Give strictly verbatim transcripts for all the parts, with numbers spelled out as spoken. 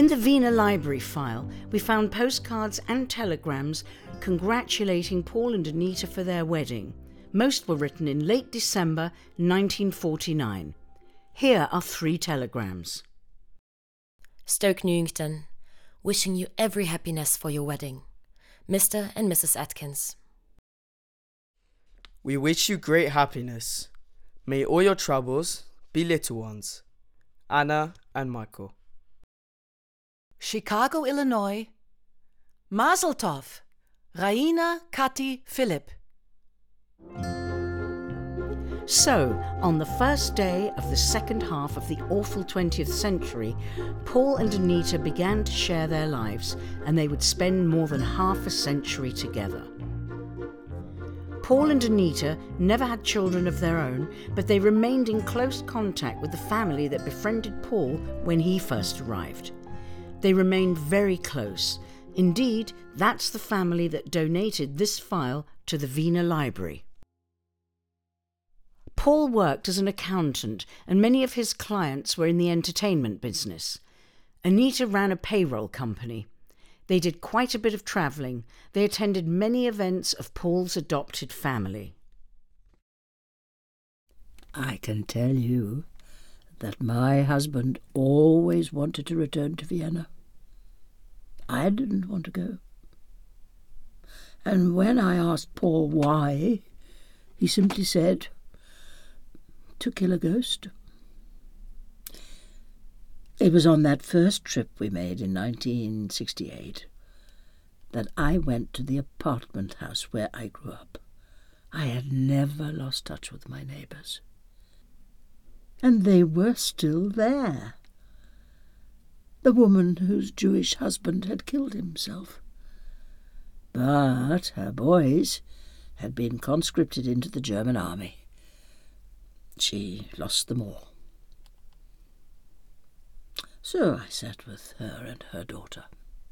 In the Wiener Library file, we found postcards and telegrams congratulating Paul and Anita for their wedding. Most were written in late December nineteen forty-nine. Here are three telegrams. Stoke Newington, wishing you every happiness for your wedding. Mister and Missus Atkins. We wish you great happiness. May all your troubles be little ones. Anna and Michael. Chicago, Illinois. Mazel Tov. Raina, Katy, Philip. So, on the first day of the second half of the awful twentieth century, Paul and Anita began to share their lives, and they would spend more than half a century together. Paul and Anita never had children of their own, but they remained in close contact with the family that befriended Paul when he first arrived. They remained very close. Indeed, that's the family that donated this file to the Wiener Library. Paul worked as an accountant, and many of his clients were in the entertainment business. Anita ran a payroll company. They did quite a bit of travelling. They attended many events of Paul's adopted family. I can tell you that my husband always wanted to return to Vienna. I didn't want to go. And when I asked Paul why, he simply said, to kill a ghost. It was on that first trip we made in nineteen sixty-eight that I went to the apartment house where I grew up. I had never lost touch with my neighbours. And they were still there. The woman whose Jewish husband had killed himself. But her boys had been conscripted into the German army. She lost them all. So I sat with her and her daughter.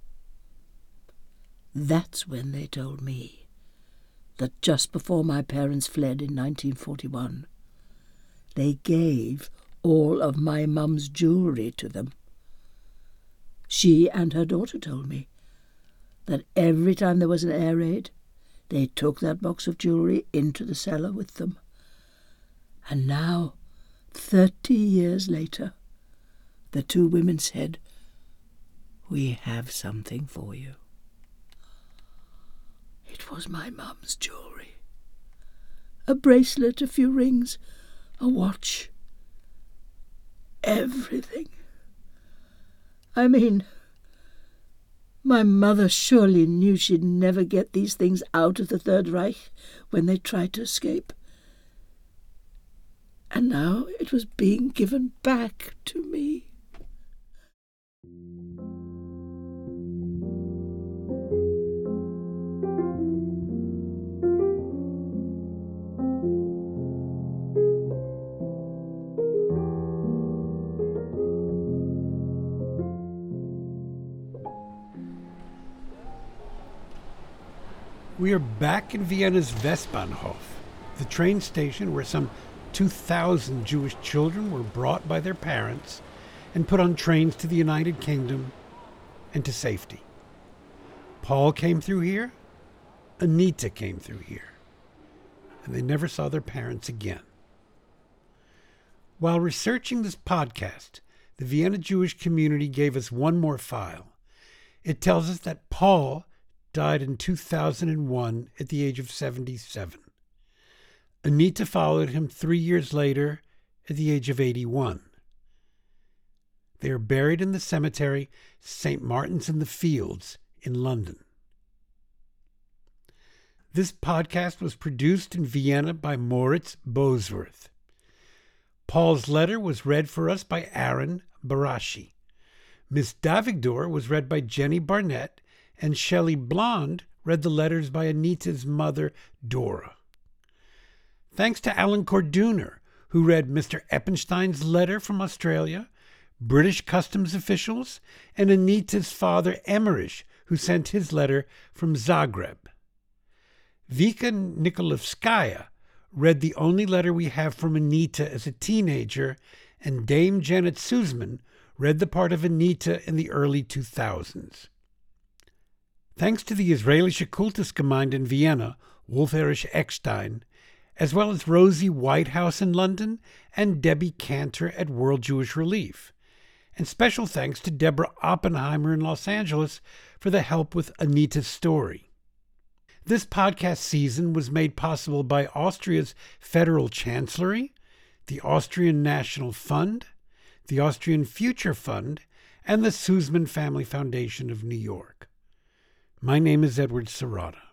That's when they told me that just before my parents fled in nineteen forty-one, they gave all of my mum's jewellery to them. She and her daughter told me that every time there was an air raid, they took that box of jewellery into the cellar with them. And now, thirty years later, the two women said, "We have something for you." It was my mum's jewellery. A bracelet, a few rings, a watch. Everything. I mean, my mother surely knew she'd never get these things out of the Third Reich when they tried to escape. And now it was being given back to me. We are back in Vienna's Westbahnhof, the train station where some two thousand Jewish children were brought by their parents and put on trains to the United Kingdom and to safety. Paul came through here, Anita came through here, and they never saw their parents again. While researching this podcast, the Vienna Jewish community gave us one more file. It tells us that Paul died in two thousand one at the age of seventy-seven. Anita followed him three years later at the age of eighty-one. They are buried in the cemetery Saint Martin's in the Fields in London. This podcast was produced in Vienna by Moritz Bosworth. Paul's letter was read for us by Aaron Barashi. Miss Davigdor was read by Jenny Barnett, and Shelley Blond read the letters by Anita's mother, Dora. Thanks to Alan Corduner, who read Mister Eppenstein's letter from Australia, British customs officials, and Anita's father, Emmerich, who sent his letter from Zagreb. Vika Nikolovskaya read the only letter we have from Anita as a teenager, and Dame Janet Suzman read the part of Anita in the early two thousands. Thanks to the Israelische Kultusgemeinde in Vienna, Wolf Erich Eckstein, as well as Rosie Whitehouse in London and Debbie Cantor at World Jewish Relief. And special thanks to Deborah Oppenheimer in Los Angeles for the help with Anita's story. This podcast season was made possible by Austria's Federal Chancellery, the Austrian National Fund, the Austrian Future Fund, and the Sussman Family Foundation of New York. My name is Edward Serrata.